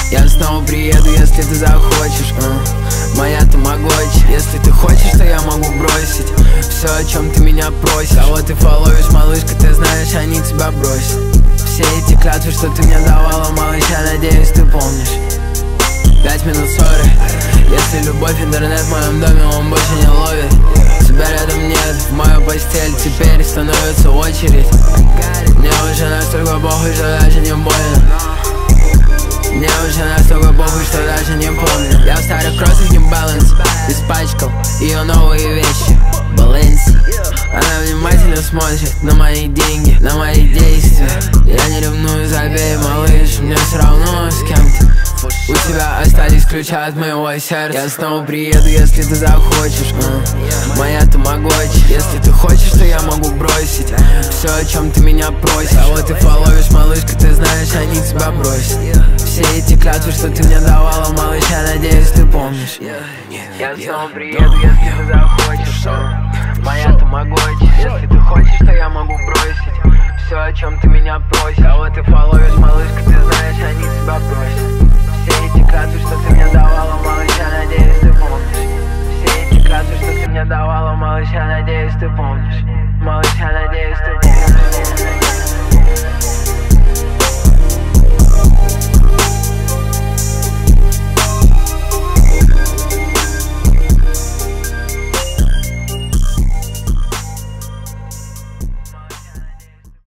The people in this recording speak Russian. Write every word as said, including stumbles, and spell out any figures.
Я снова приеду, если ты захочешь, uh. Моя тамагочи. Если ты хочешь, то я могу бросить все, о чем ты меня просишь. А вот ты фоловишь, малышка, ты знаешь, они тебя бросят. Все эти клятвы, что ты мне давала, малыш, я надеюсь, ты помнишь. Пять минут ссоры. Если любовь, интернет в моем доме, он больше не ловит. Тебя рядом нет, в мою постель теперь становится очередь. Мне уже настолько похуй, что даже не больно. Мне уже настолько похуй, что даже не помню. Я в старых кроссах New Balance испачкал ее новые вещи Balenci. Она внимательно смотрит на мои деньги, на мои действия. Я не ревную, забей, малыш, мне все равно с кем ты. У тебя остались ключи от моего сердца. Я снова приеду, если ты захочешь, uh. Моя тамагочи. Если ты хочешь, то я могу бросить все, о чем ты меня просишь. А вот ты фоловишь, малышка, ты знаешь, они тебя бросят. Все эти клятвы, что ты мне давала, малыш, я надеюсь, ты помнишь. Я снова приеду, если ты захочешь, uh. Моя тамагочи. Если ты хочешь, то я могу бросить все, о чем ты меня просишь. А вот ты